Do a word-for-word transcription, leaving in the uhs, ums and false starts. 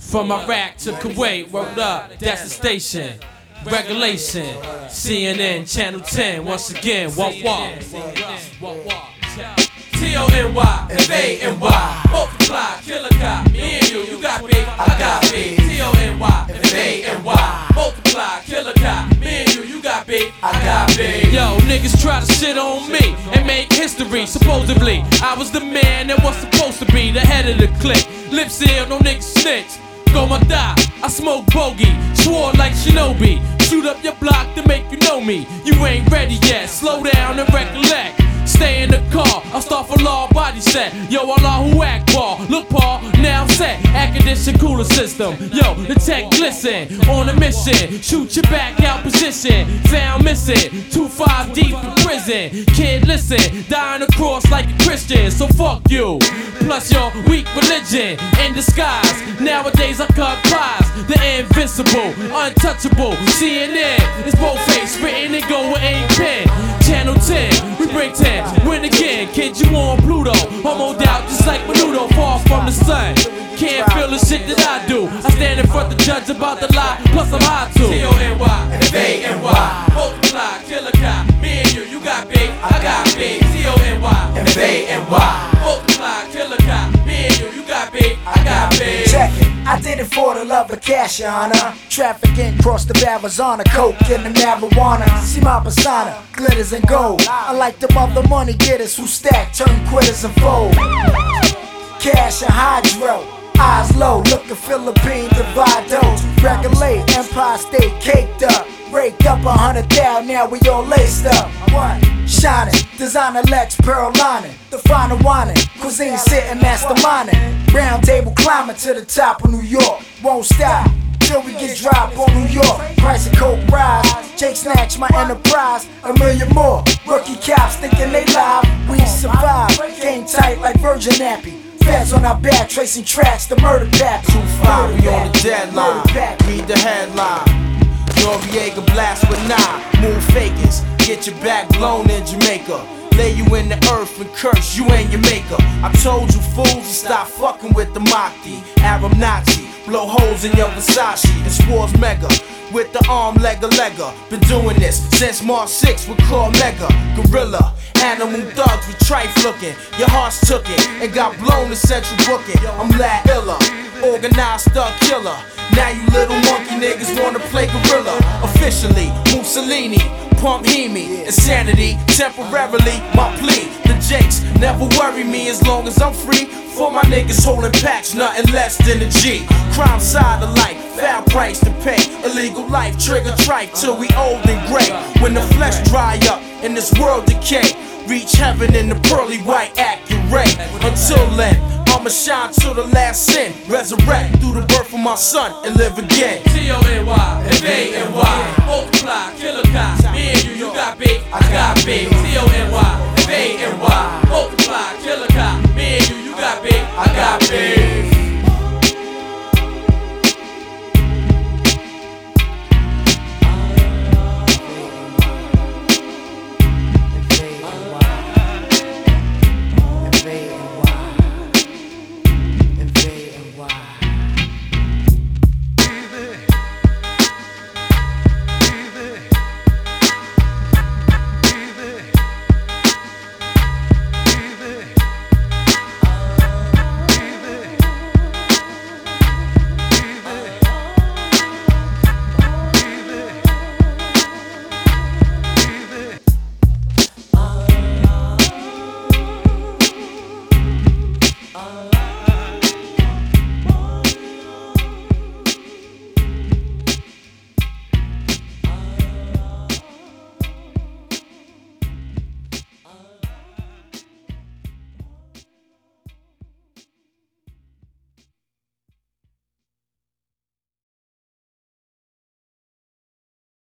From Iraq to Kuwait, word up, that's the station. Regulation, C N N, Channel ten, once again, walk, walk. T O N Y, F A N Y, multiply, killer cop, me and you, you got big, I got big. T O N Y, F A N Y, multiply, killer cop, me and you, you got big, I got big. Yo, niggas try to shit on me and make history. Supposedly, I was the man that was supposed to be the head of the clique. Lip seal, no niggas snitch. Go my die, I smoke bogey, swore like Shinobi. Shoot up your block to make you know me. You ain't ready yet, slow down and recollect. Stay in the car, I'll start for law body set. Yo, Allah who act Paul, look Paul, now I'm set. Air condition cooler system, yo, the tech glisten. On a mission, shoot your back out position. Found missing, two five deep in prison. Kid listen, dying across like a Christian. So fuck you, plus your weak religion in disguise. Nowadays I cut pies, the invincible, untouchable. C N N, it's both face, spitting and go with ain't pen. Channel ten, we bring ten, win again. Kid, you on Pluto, homoed out just like Menudo, far from the sun. Can't feel the shit that I do. I stand in front the judge about the lie, plus I'm high too. T O N Y, F A N Y, multiply, killer cop, me and you, you got big, I got big. T O N Y, F A N Y, multiply, killer cop, me and you, you got big, I got big. Check it. I did it for the love of cash, your honor. Trafficking across the barrels on a coke and the marijuana. See my persona, glitters and gold. Unlike the mother money getters who stack, turn quitters and fold. Cash and hydro, eyes low, looking Philippine divide those. Regulate, Empire State caked up. Raked up a hundred thou, now we all laced up. What? Shining, designer Lex, pearl lining. The final whining, cuisine sitting masterminding. Round table climbing to the top of New York. Won't stop till we get dropped on New York. Price of coke rise, Jake snatch my enterprise. A million more, rookie cops thinking they live. We survive, game tight like Virgin Nappy. Feds on our back, tracing tracks, the murder pack. two five, we on the deadline. Read the headline. Noriega blast with nine. Move fakers, get your back blown in Jamaica. Lay you in the earth and curse you and your maker. I told you fools to stop fucking with the Mahdi. Arab Nazi, blow holes in your Versace. This war's mega, with the arm legger legger. Been doing this since March sixth with Claw Mega. Gorilla, animal thugs with trife looking. Your heart's took it and got blown to central booking. I'm Lad Illa, organized thug killer. Now you little monkey niggas wanna play gorilla. Officially, Mussolini, pump Hemi, insanity, temporarily, my plea. The Jakes never worry me as long as I'm free. For my niggas holding packs, nothing less than a G. Crime side of life, foul price to pay. Illegal life, trigger tripe till we old and gray. When the flesh dry up and this world decay, reach heaven in the pearly white accurate. Until then, I'ma shine till the last sin. Resurrect through the birth of my son and live again. T O N Y, F A N Y, multiply, killer cops, me and you, you got big, I got big. T O N Y, F A N Y, multiply,